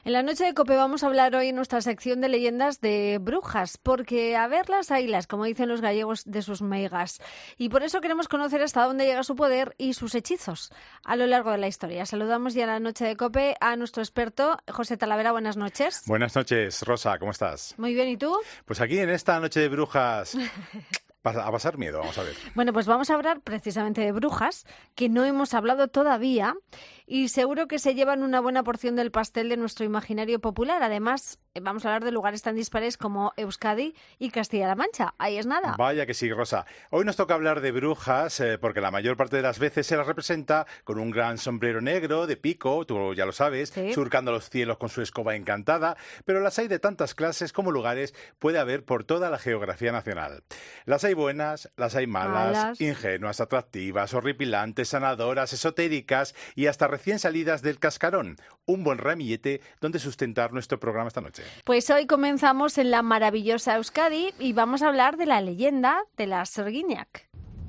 En la noche de COPE vamos a hablar hoy en nuestra sección de leyendas de brujas, porque a ver las ailas, como dicen los gallegos, de sus meigas. Y por eso queremos conocer hasta dónde llega su poder y sus hechizos a lo largo de la historia. Saludamos ya en la noche de COPE a nuestro experto, José Talavera. Buenas noches. Buenas noches, Rosa, ¿cómo estás? Muy bien, ¿y tú? Pues aquí en esta noche de brujas... A pasar miedo, vamos a ver. Bueno, pues vamos a hablar precisamente de brujas, que no hemos hablado todavía y seguro que se llevan una buena porción del pastel de nuestro imaginario popular. Además, vamos a hablar de lugares tan dispares como Euskadi y Castilla-La Mancha. Ahí es nada. Vaya que sí, Rosa. Hoy nos toca hablar de brujas porque la mayor parte de las veces se las representa con un gran sombrero negro de pico, tú ya lo sabes, Sí. surcando los cielos con su escoba encantada, pero las hay de tantas clases como lugares puede haber por toda la geografía nacional. Las hay buenas, las hay malas, ingenuas, atractivas, horripilantes, sanadoras, esotéricas y hasta recién salidas del cascarón. Un buen ramillete donde sustentar nuestro programa esta noche. Pues hoy comenzamos en la maravillosa Euskadi y vamos a hablar de la leyenda de la Sorginiak.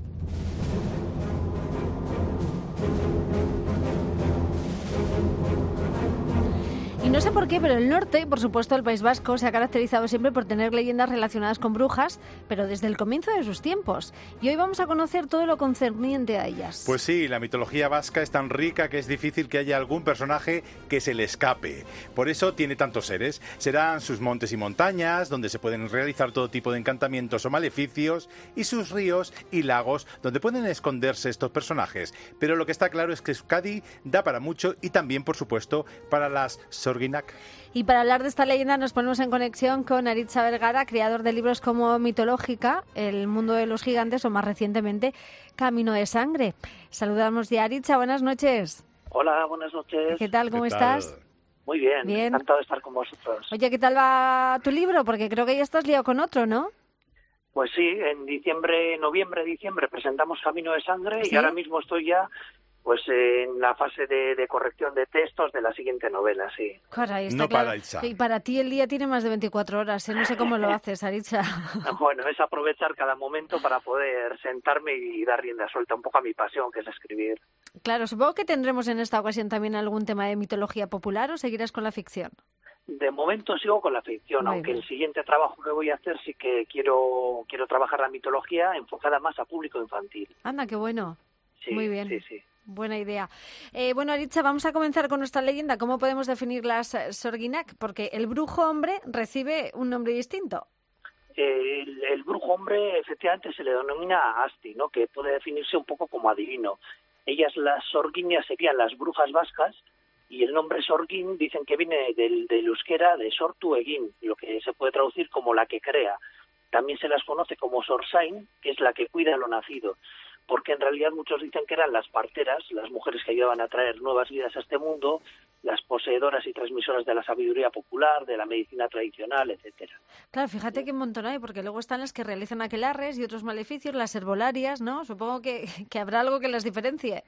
Y no sé por qué, pero el norte, y por supuesto el País Vasco, se ha caracterizado siempre por tener leyendas relacionadas con brujas, pero desde el comienzo de sus tiempos. Y hoy vamos a conocer todo lo concerniente a ellas. Pues sí, la mitología vasca es tan rica que es difícil que haya algún personaje que se le escape. Por eso tiene tantos seres. Serán sus montes y montañas, donde se pueden realizar todo tipo de encantamientos o maleficios, y sus ríos y lagos, donde pueden esconderse estos personajes. Pero lo que está claro es que Euskadi da para mucho y también, por supuesto, para las Sorginiak. Y para hablar de esta leyenda nos ponemos en conexión con Aritza Vergara, creador de libros como Mitológica, El mundo de los gigantes o más recientemente Camino de sangre. Saludamos ya a Aritza, buenas noches. Hola, buenas noches. ¿Qué tal? ¿Cómo estás? Muy bien, Bien. encantado de estar con vosotros. Oye, ¿qué tal va tu libro? Porque creo que ya estás liado con otro, ¿no? Pues sí, en noviembre, diciembre presentamos Camino de Sangre. ¿Sí? Y ahora mismo estoy ya pues en la fase de corrección de textos de la siguiente novela, sí. Caray, está No claro. para, Itza. Y para ti el día tiene más de 24 horas, ¿eh? No sé cómo lo haces, Aritza. Bueno, es aprovechar cada momento para poder sentarme y dar rienda suelta un poco a mi pasión, que es escribir. Claro, supongo que tendremos en esta ocasión también algún tema de mitología popular o seguirás con la ficción. De momento sigo con la ficción, Muy aunque bien. el siguiente trabajo que voy a hacer sí que quiero trabajar la mitología enfocada más a público infantil. Anda, qué bueno. Sí, Muy bien. Sí. Buena idea. Bueno, Aritza, vamos a comenzar con nuestra leyenda. ¿Cómo podemos definir las Sorginiak? Porque el brujo hombre recibe un nombre distinto. El brujo hombre efectivamente se le denomina Asti, ¿no? Que puede definirse un poco como adivino. Ellas, las sorguinias, serían las brujas vascas, y el nombre Sorgin dicen que viene del euskera de Sortu Egin, lo que se puede traducir como la que crea. También se las conoce como Sorsain, que es la que cuida lo nacido, porque en realidad muchos dicen que eran las parteras, las mujeres que ayudaban a traer nuevas vidas a este mundo, las poseedoras y transmisoras de la sabiduría popular, de la medicina tradicional, etcétera. Claro, fíjate qué montón hay, porque luego están las que realizan aquelarres y otros maleficios, las herbolarias, ¿no? Supongo que habrá algo que las diferencie.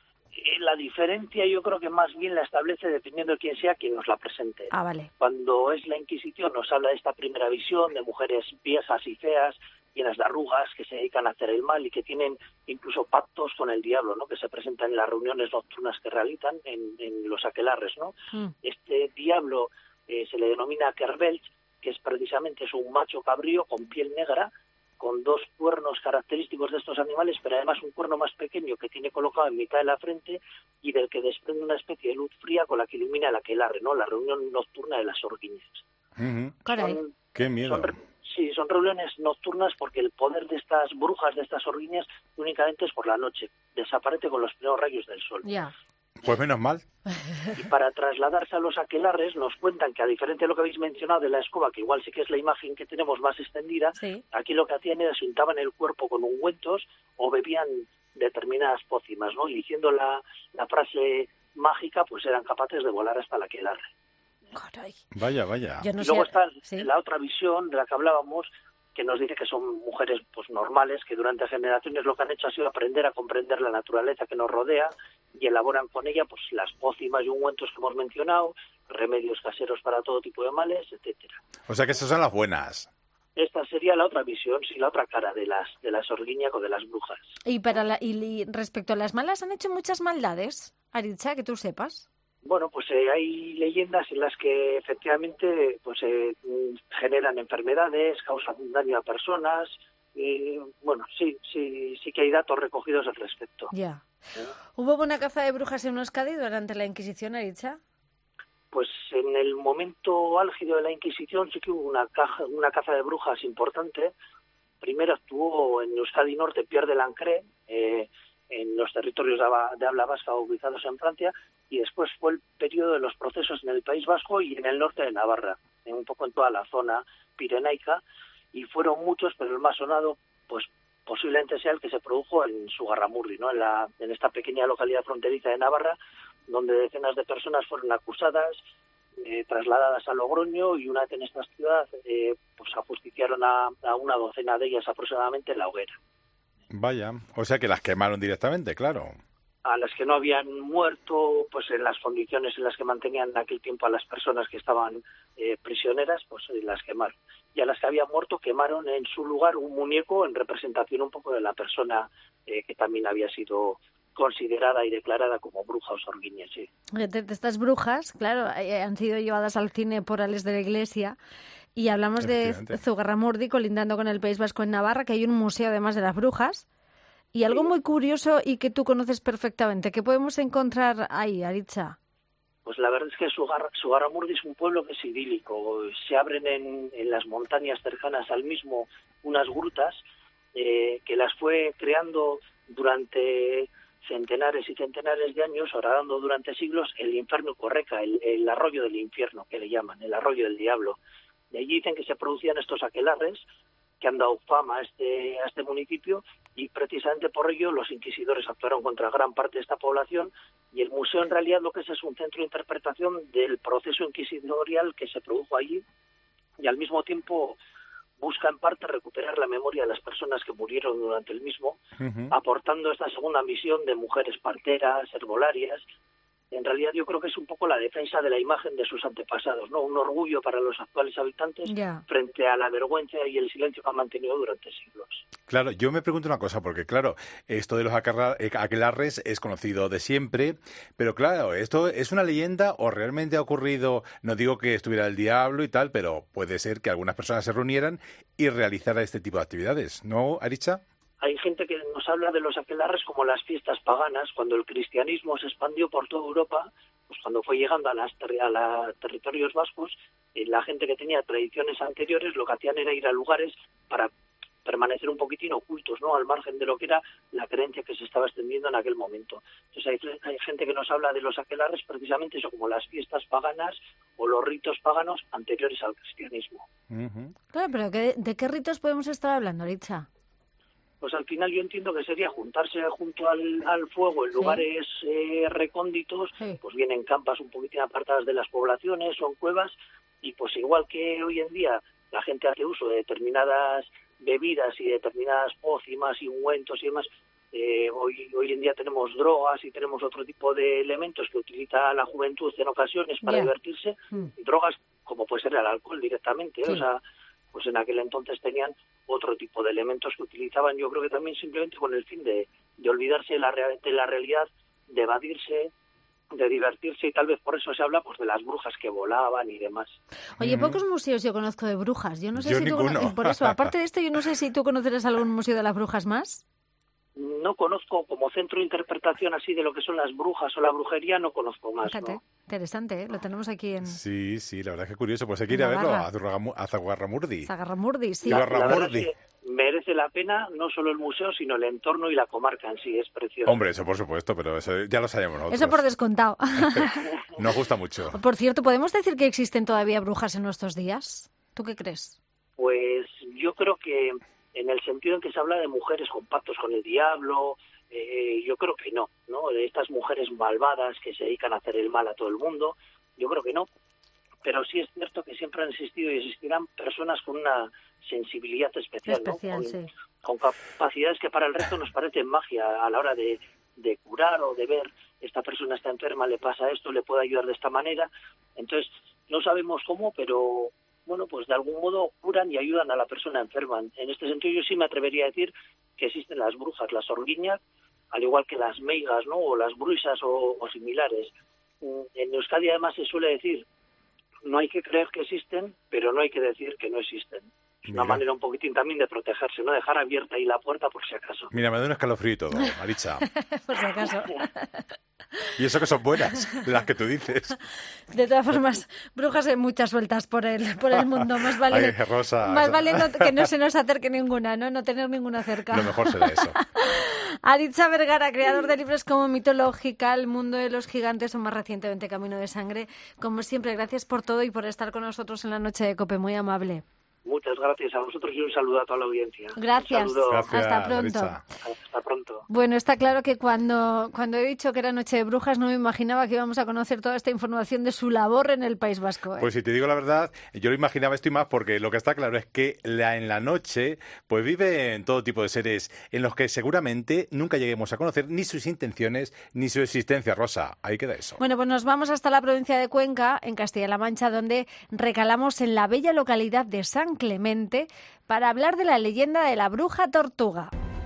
La diferencia yo creo que más bien la establece dependiendo de quién sea quien nos la presente. Ah, vale. Cuando es la Inquisición nos habla de esta primera visión de mujeres viejas y feas, llenas de arrugas, que se dedican a hacer el mal y que tienen incluso pactos con el diablo, ¿no? Que se presentan en las reuniones nocturnas que realizan en los aquelarres, ¿no? Este diablo se le denomina Kerbelt, que es precisamente un macho cabrío con piel negra, con dos cuernos característicos de estos animales, pero además un cuerno más pequeño que tiene colocado en mitad de la frente y del que desprende una especie de luz fría con la que ilumina el aquelarre, ¿no? La reunión nocturna de las sorguinias. Caray. ¡Qué miedo! Son reuniones nocturnas porque el poder de estas brujas, de estas sorguinias, únicamente es por la noche. Desaparece con los primeros rayos del sol. Ya. Pues menos mal. Y para trasladarse a los aquelarres nos cuentan que, a diferencia de lo que habéis mencionado de la escoba, que igual sí que es la imagen que tenemos más extendida, Sí. aquí lo que hacían era se untaban el cuerpo con ungüentos o bebían determinadas pócimas, ¿no? Y diciendo la frase mágica, pues eran capaces de volar hasta el aquelarre. Caray. Vaya, vaya. Yo no Y luego sé. está Sí. la otra visión de la que hablábamos, que nos dice que son mujeres pues normales, que durante generaciones lo que han hecho ha sido aprender a comprender la naturaleza que nos rodea y elaboran con ella pues las pócimas y ungüentos que hemos mencionado, remedios caseros para todo tipo de males, etcétera. O sea que esas son las buenas. Esta sería la otra visión, sí, la otra cara de las Orguiñac o de las brujas. Y respecto a las malas, ¿han hecho muchas maldades, Aritza, que tú sepas? Bueno, pues hay leyendas en las que efectivamente pues generan enfermedades, causan daño a personas. Bueno, sí que hay datos recogidos al respecto. Ya. ¿Eh? ¿Hubo buena caza de brujas en Euskadi durante la Inquisición, Aritza? Pues en el momento álgido de la Inquisición sí que hubo una caza de brujas importante. Primero actuó en Euskadi Norte Pierre de Lancret, en los territorios de habla vasca ubicados en Francia, y después fue el periodo de los procesos en el País Vasco y en el norte de Navarra, un poco en toda la zona pirenaica, y fueron muchos, pero el más sonado, pues posiblemente sea el que se produjo en Zugarramurdi, ¿no? En esta pequeña localidad fronteriza de Navarra, donde decenas de personas fueron acusadas, trasladadas a Logroño, y una vez en esta ciudad pues ajusticiaron a una docena de ellas aproximadamente en la hoguera. Vaya, o sea que las quemaron directamente, claro. A las que no habían muerto, pues en las condiciones en las que mantenían en aquel tiempo a las personas que estaban prisioneras, pues las quemaron. Y a las que habían muerto quemaron en su lugar un muñeco en representación un poco de la persona que también había sido considerada y declarada como bruja o sorguiña, sí. De estas brujas, claro, han sido llevadas al cine por Ales de la Iglesia. Y hablamos de Zugarramurdi, colindando con el País Vasco en Navarra, que hay un museo además de las brujas. Y algo muy curioso y que tú conoces perfectamente, ¿qué podemos encontrar ahí, Aritza? Pues la verdad es que Zugarramurdi es un pueblo que es idílico. Se abren en las montañas cercanas al mismo unas grutas que las fue creando durante centenares y centenares de años, horadando durante siglos el infierno Correca, el arroyo del infierno, que le llaman, el arroyo del diablo. De allí dicen que se producían estos aquelarres que han dado fama a este municipio, y precisamente por ello los inquisidores actuaron contra gran parte de esta población, y el museo en realidad lo que es un centro de interpretación del proceso inquisitorial que se produjo allí, y al mismo tiempo busca en parte recuperar la memoria de las personas que murieron durante el mismo, aportando esta segunda misión de mujeres parteras, herbolarias. En realidad yo creo que es un poco la defensa de la imagen de sus antepasados, ¿no? Un orgullo para los actuales habitantes frente a la vergüenza y el silencio que han mantenido durante siglos. Claro, yo me pregunto una cosa, porque claro, esto de los aquelarres es conocido de siempre, pero claro, ¿esto es una leyenda o realmente ha ocurrido? No digo que estuviera el diablo y tal, pero puede ser que algunas personas se reunieran y realizaran este tipo de actividades, ¿no, Aritza? Hay gente que nos habla de los aquelarres como las fiestas paganas. Cuando el cristianismo se expandió por toda Europa, pues cuando fue llegando a los territorios vascos, la gente que tenía tradiciones anteriores lo que hacían era ir a lugares para permanecer un poquitín ocultos, ¿no? Al margen de lo que era la creencia que se estaba extendiendo en aquel momento. Entonces hay gente que nos habla de los aquelarres precisamente eso, como las fiestas paganas o los ritos paganos anteriores al cristianismo. Claro, pero ¿de qué ritos podemos estar hablando, Aritza? Pues al final yo entiendo que sería juntarse junto al fuego en lugares recónditos, pues bien en campas un poquitín apartadas de las poblaciones o en cuevas, y pues igual que hoy en día la gente hace uso de determinadas bebidas y determinadas pócimas y ungüentos y demás, hoy en día tenemos drogas y tenemos otro tipo de elementos que utiliza la juventud en ocasiones para divertirse, drogas como puede ser el alcohol directamente, o sea, pues en aquel entonces tenían otro tipo de elementos que utilizaban, yo creo que también simplemente con el fin de olvidarse de la realidad, de evadirse, de divertirse, y tal vez por eso se habla pues de las brujas que volaban y demás. Oye, pocos museos yo conozco de brujas. Yo no sé si ninguno. por eso, aparte de esto, yo no sé si tú conocerás algún museo de las brujas más. No conozco como centro de interpretación así de lo que son las brujas o la brujería, no conozco más. Fíjate, ¿no? Interesante, ¿eh? Lo tenemos aquí en... Sí, la verdad es que curioso. Pues hay que ir a verlo a Zugarramurdi. Zugarramurdi, sí. La verdad es que merece la pena no solo el museo, sino el entorno y la comarca en sí, es precioso. Hombre, eso por supuesto, pero eso ya lo sabemos nosotros. Eso por descontado. Nos gusta mucho. Por cierto, ¿podemos decir que existen todavía brujas en nuestros días? ¿Tú qué crees? Pues yo creo que en el sentido en que se habla de mujeres con pactos con el diablo, yo creo que no, de estas mujeres malvadas que se dedican a hacer el mal a todo el mundo, yo creo que no. Pero sí es cierto que siempre han existido y existirán personas con una sensibilidad especial, ¿no? Con capacidades que para el resto nos parecen magia a la hora de curar o de ver, esta persona está enferma, le pasa esto, le puede ayudar de esta manera. Entonces, no sabemos cómo, pero bueno, pues de algún modo curan y ayudan a la persona enferma. En este sentido yo sí me atrevería a decir que existen las brujas, las sorguiñas, al igual que las meigas, ¿no? O las bruixas o similares. En Euskadi además se suele decir, no hay que creer que existen, pero no hay que decir que no existen. Es una manera un poquitín también de protegerse, no dejar abierta ahí la puerta por si acaso. Mira, me da un escalofrío y todo, Maritza. Por si acaso. Y eso que son buenas, las que tú dices. De todas formas, brujas hay muchas vueltas por el mundo. Más vale, Ay, Rosa, más vale que no se nos acerque ninguna, ¿no? No tener ninguna cerca. Lo mejor será eso. Aritza Vergara, creador de libros como Mitológica, El mundo de los gigantes o más recientemente Camino de sangre. Como siempre, gracias por todo y por estar con nosotros en la noche de COPE. Muy amable. Muchas gracias a vosotros y un saludo a toda la audiencia. Gracias. Gracias. Hasta pronto. Maritza. Hasta pronto. Bueno, está claro que cuando he dicho que era Noche de Brujas no me imaginaba que íbamos a conocer toda esta información de su labor en el País Vasco. Pues si te digo la verdad, yo lo imaginaba esto y más porque lo que está claro es que en la noche pues viven todo tipo de seres en los que seguramente nunca lleguemos a conocer ni sus intenciones ni su existencia, Rosa. Ahí queda eso. Bueno, pues nos vamos hasta la provincia de Cuenca, en Castilla-La Mancha, donde recalamos en la bella localidad de San Clemente para hablar de la leyenda de la bruja tortuga.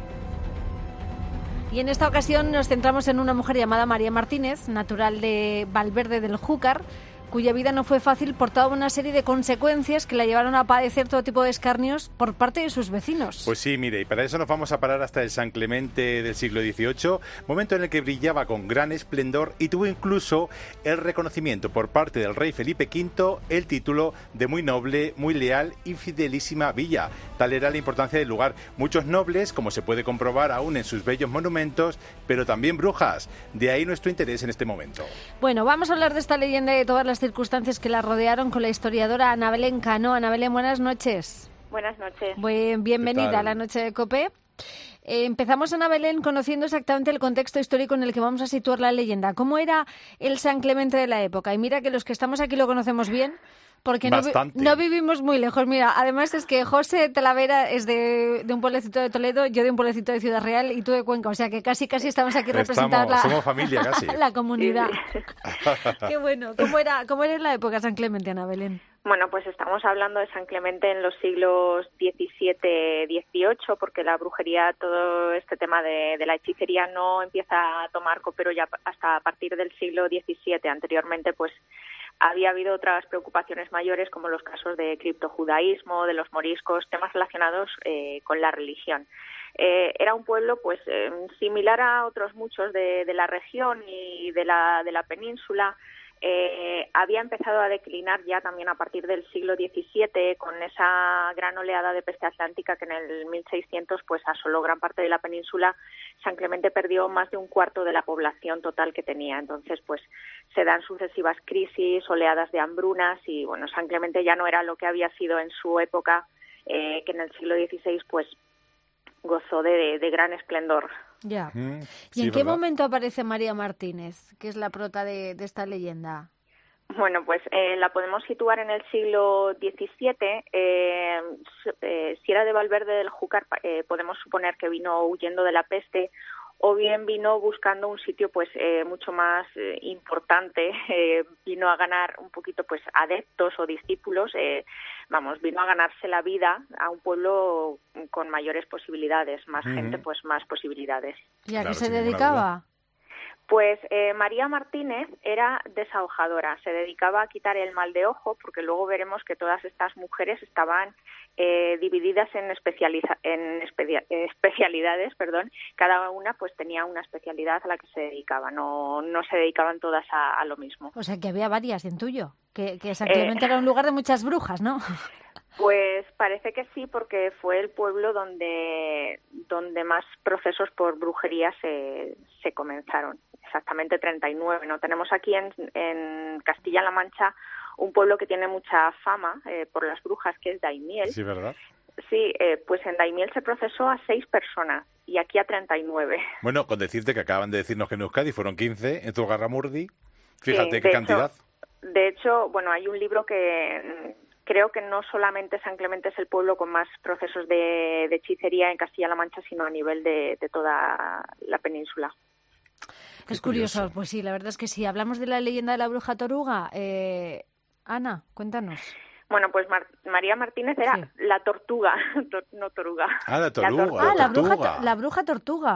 Y en esta ocasión nos centramos en una mujer llamada María Martínez, natural de Valverde del Júcar, cuya vida no fue fácil por toda una serie de consecuencias que la llevaron a padecer todo tipo de escarnios por parte de sus vecinos. Pues sí, mire, y para eso nos vamos a parar hasta el San Clemente del siglo XVIII, momento en el que brillaba con gran esplendor y tuvo incluso el reconocimiento por parte del rey Felipe V, el título de muy noble, muy leal y fidelísima villa. Tal era la importancia del lugar. Muchos nobles, como se puede comprobar aún en sus bellos monumentos, pero también brujas. De ahí nuestro interés en este momento. Bueno, vamos a hablar de esta leyenda y de todas las circunstancias que la rodearon con la historiadora Ana Belén Cano. Ana Belén, buenas noches. Buenas noches. Bienvenida a la noche de COPE. Empezamos, Ana Belén, conociendo exactamente el contexto histórico en el que vamos a situar la leyenda. ¿Cómo era el San Clemente de la época? Y mira que los que estamos aquí lo conocemos bien, porque no vivimos muy lejos. Mira, además es que José Talavera es de un pueblecito de Toledo, yo de un pueblecito de Ciudad Real y tú de Cuenca. O sea que casi estamos aquí representando somos familia casi. La comunidad. Qué bueno. ¿Cómo era en la época San Clemente, Ana Belén? Bueno, pues estamos hablando de San Clemente en los siglos XVII-XVIII, porque la brujería, todo este tema de la hechicería no empieza a tomar copero ya hasta a partir del siglo XVII. Anteriormente, pues había habido otras preocupaciones mayores, como los casos de criptojudaísmo, de los moriscos, temas relacionados con la religión. Era un pueblo pues similar a otros muchos de la región y de la península. Había empezado a declinar ya también a partir del siglo XVII con esa gran oleada de peste atlántica que en el 1600 pues asoló gran parte de la península. San Clemente perdió más de un cuarto de la población total que tenía. Entonces pues se dan sucesivas crisis, oleadas de hambrunas y bueno, San Clemente ya no era lo que había sido en su época, que en el siglo XVI pues gozó de gran esplendor. Ya. Sí, ¿Y en qué ¿verdad? momento aparece María Martínez, que es la prota de esta leyenda? Bueno, pues la podemos situar en el siglo XVII. Si era de Valverde del Júcar, podemos suponer que vino huyendo de la peste o bien vino buscando un sitio pues mucho más importante, vino a ganar un poquito pues adeptos o discípulos, vino a ganarse la vida a un pueblo con mayores posibilidades, más gente, pues más posibilidades. ¿Y a Claro, qué se sin ninguna dedicaba? Pues María Martínez era desahojadora, se dedicaba a quitar el mal de ojo, porque luego veremos que todas estas mujeres estaban divididas en especialidades, cada una pues tenía una especialidad a la que se dedicaba, no se dedicaban todas a lo mismo. O sea, que había varias, intuyo. Que San Clemente era un lugar de muchas brujas, ¿no? Pues parece que sí, porque fue el pueblo donde más procesos por brujería se comenzaron. Exactamente 39, ¿no? Tenemos aquí en Castilla-La Mancha un pueblo que tiene mucha fama por las brujas, que es Daimiel. Sí, ¿verdad? Sí, pues en Daimiel se procesó a 6 personas y aquí a 39. Bueno, con decirte que acaban de decirnos que en Euskadi fueron 15, en Zugarramurdi, fíjate Sí, qué cantidad. De hecho, bueno, hay un libro que creo que no solamente San Clemente es el pueblo con más procesos de hechicería en Castilla-La Mancha, sino a nivel de toda la península. Es curioso, pues sí, la verdad es que sí. Hablamos de la leyenda de la bruja toruga. Ana, cuéntanos. Bueno, pues María Martínez era Sí. la tortuga, no toruga. Ah, la toruga, tortuga. Ah, la bruja tortuga.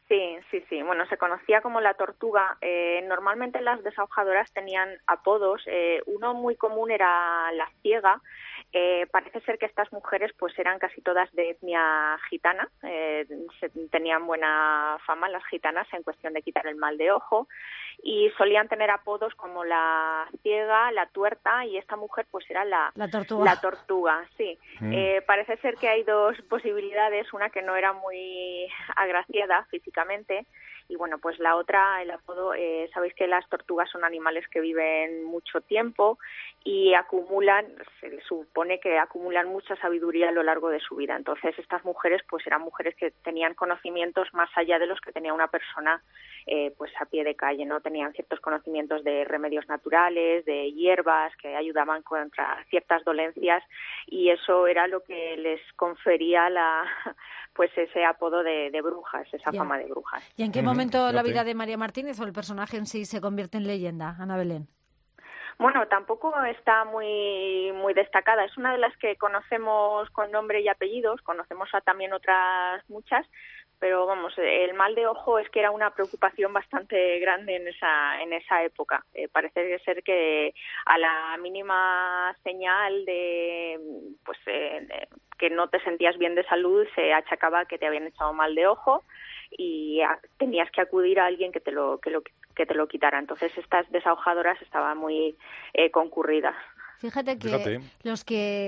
Sí. Bueno, se conocía como la tortuga. Normalmente las desahojadoras tenían apodos. Uno muy común era la ciega. Parece ser que estas mujeres pues eran casi todas de etnia gitana. Tenían buena fama las gitanas en cuestión de quitar el mal de ojo. Y solían tener apodos como la ciega, la tuerta, y esta mujer pues era la tortuga. La tortuga, sí. Parece ser que hay dos posibilidades, una que no era muy agraciada físicamente, y bueno, pues la otra, el apodo, sabéis que las tortugas son animales que viven mucho tiempo y se les supone que acumulan mucha sabiduría a lo largo de su vida. Entonces estas mujeres pues eran mujeres que tenían conocimientos más allá de los que tenía una persona pues a pie de calle, ¿no? Tenían ciertos conocimientos de remedios naturales, de hierbas que ayudaban contra ciertas dolencias, y eso era lo que les confería pues ese apodo de brujas, esa fama de brujas. ¿Y en qué momento la vida de María Martínez o el personaje en sí se convierte en leyenda, Ana Belén? Bueno, tampoco está muy destacada. Es una de las que conocemos con nombre y apellidos, conocemos también otras muchas, pero vamos, el mal de ojo es que era una preocupación bastante grande en esa época. Parece ser que a la mínima señal de que no te sentías bien de salud se achacaba que te habían echado mal de ojo y tenías que acudir a alguien que te lo quitara. Entonces estas desahojadoras estaban muy concurridas. Fíjate que los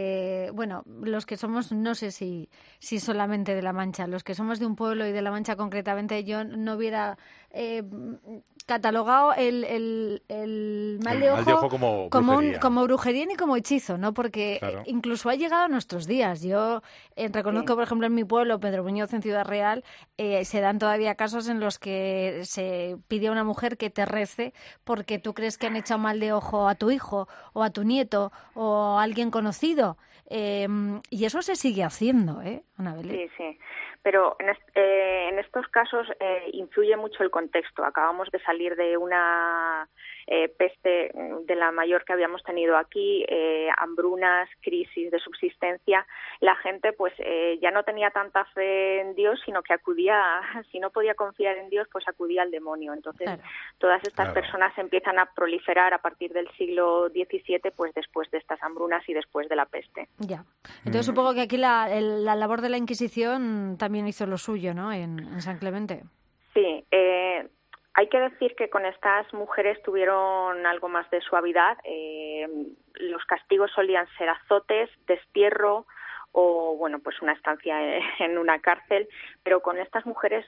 que somos, no sé si solamente de La Mancha, los que somos de un pueblo y de La Mancha concretamente, yo no hubiera catalogado el mal de ojo como brujería ni como hechizo, ¿no? Porque incluso ha llegado a nuestros días. Yo reconozco, por ejemplo, en mi pueblo, Pedro Muñoz, en Ciudad Real, se dan todavía casos en los que se pide a una mujer que te rece porque tú crees que han echado mal de ojo a tu hijo o a tu nieto o a alguien conocido. Y eso se sigue haciendo, Ana Belén. Sí. Pero en estos casos influye mucho el contexto. Acabamos de salir de una peste de la mayor que habíamos tenido aquí, hambrunas, crisis de subsistencia. La gente pues ya no tenía tanta fe en Dios, sino que si no podía confiar en Dios, pues acudía al demonio. Entonces todas estas personas empiezan a proliferar a partir del siglo XVII, pues después de estas hambrunas y después de la peste. Ya. Entonces supongo que aquí la labor de la Inquisición también hizo lo suyo, ¿no? En San Clemente. Sí. Hay que decir que con estas mujeres tuvieron algo más de suavidad. Los castigos solían ser azotes, destierro o, bueno, pues una estancia en una cárcel, pero con estas mujeres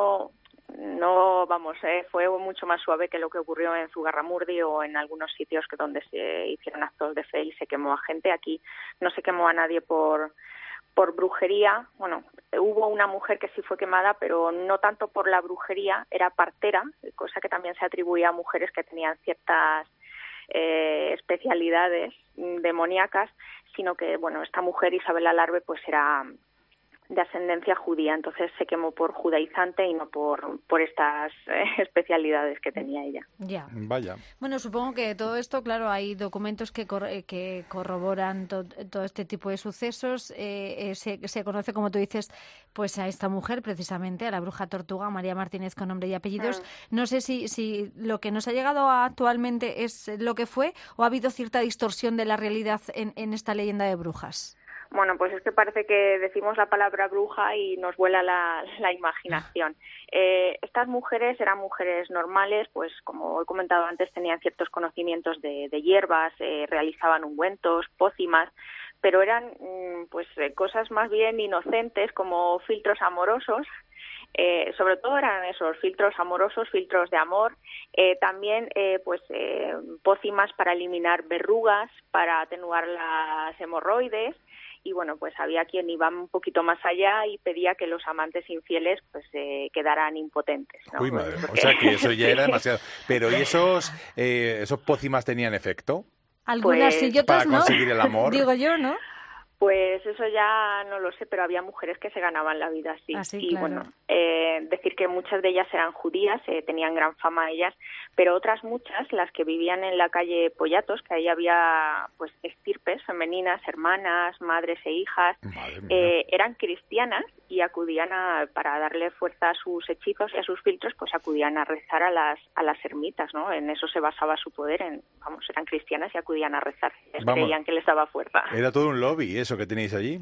fue mucho más suave que lo que ocurrió en Zugarramurdi o en algunos sitios donde se hicieron actos de fe y se quemó a gente. Aquí no se quemó a nadie por brujería. Bueno, hubo una mujer que sí fue quemada, pero no tanto por la brujería, era partera, cosa que también se atribuía a mujeres que tenían ciertas especialidades demoníacas, sino que, bueno, esta mujer, Isabel Alarbe, pues era de ascendencia judía, entonces se quemó por judaizante y no por estas especialidades que tenía ella. Ya. Vaya. Bueno, supongo que todo esto, claro, hay documentos que corroboran todo este tipo de sucesos. Se conoce, como tú dices, pues a esta mujer, precisamente, a la bruja tortuga, María Martínez, con nombre y apellidos. No sé si lo que nos ha llegado actualmente es lo que fue o ha habido cierta distorsión de la realidad en esta leyenda de brujas. Bueno, pues es que parece que decimos la palabra bruja y nos vuela la imaginación. Estas mujeres eran mujeres normales, pues como he comentado antes, tenían ciertos conocimientos de hierbas, realizaban ungüentos, pócimas, pero eran cosas más bien inocentes como filtros amorosos. Sobre todo eran esos filtros amorosos, filtros de amor, también pócimas para eliminar verrugas, para atenuar las hemorroides. Y bueno, pues había quien iba un poquito más allá y pedía que los amantes infieles pues quedaran impotentes, ¿no? Uy, madre, o sea que eso ya era demasiado. Pero ¿y esos pócimas tenían efecto? Algunas sí y otras para no. Conseguir el amor. Digo yo, ¿no? Pues eso ya no lo sé, pero había mujeres que se ganaban la vida así. Así, y claro. bueno, decir que muchas de ellas eran judías, tenían gran fama ellas, pero otras muchas, las que vivían en la calle Pollatos, que ahí había pues estirpes femeninas, hermanas, madres e hijas, eran cristianas y acudían para darle fuerza a sus hechizos y a sus filtros, pues acudían a rezar a las ermitas, ¿no? En eso se basaba su poder, eran cristianas y acudían a rezar. Creían que les daba fuerza. Era todo un lobby, eso que tenéis allí.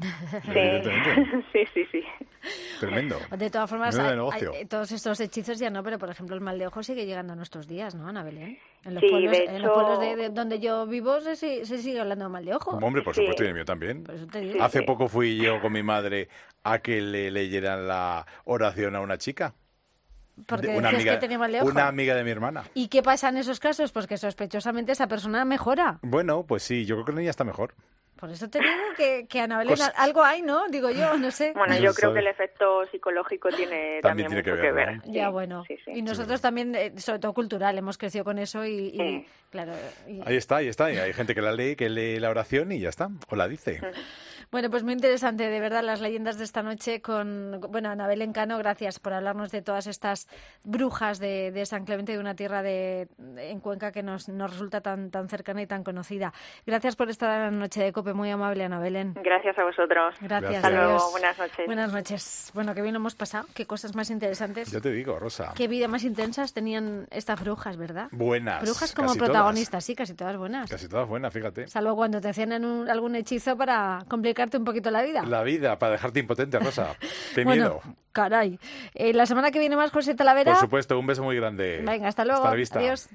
Sí. Tremendo. De todas formas, negocio. todos estos hechizos ya no, pero por ejemplo el mal de ojo sigue llegando a nuestros días, ¿no, Ana Belén? En los Sí, pueblos, de en hecho... los pueblos de donde yo vivo se sigue hablando de mal de ojo. Hombre, por supuesto, y el mío también. Por eso te digo. Hace poco fui yo con mi madre a que le leyeran la oración a una chica. Porque Una decías amiga, que tenía mal de ojo. una amiga de mi hermana. ¿Y qué pasa en esos casos? Pues que sospechosamente esa persona mejora. Bueno, pues sí, yo creo que la niña está mejor. Por eso te digo que Ana Belén, algo hay, ¿no? Digo yo, no sé. Bueno, yo creo que el efecto psicológico tiene también tiene mucho que ver, ¿no? Ya, bueno. Sí. Y nosotros también, sobre todo cultural, hemos crecido con eso y claro. Ahí está. Y hay gente que la lee, que lee la oración y ya está, o la dice. Bueno, pues muy interesante, de verdad, las leyendas de esta noche con, Ana Belén Cano, gracias por hablarnos de todas estas brujas de San Clemente, de una tierra en Cuenca que nos resulta tan cercana y tan conocida. Gracias por estar en la noche de COPE, muy amable, Ana Belén. Gracias a vosotros. Gracias. Hasta luego, Adiós. buenas noches. Buenas noches. Bueno, qué bien lo hemos pasado, qué cosas más interesantes. Yo te digo, Rosa. Qué vida más intensas tenían estas brujas, ¿verdad? Buenas. Brujas como casi protagonistas, todas. sí, casi todas buenas. Casi todas buenas, fíjate. Salvo cuando te hacían algún hechizo para complicarte un poquito la vida. La vida, para dejarte impotente, Rosa. Qué Bueno, miedo. caray. La semana que viene más, José Talavera. Por supuesto, un beso muy grande. Venga, hasta luego. Hasta la vista. Adiós.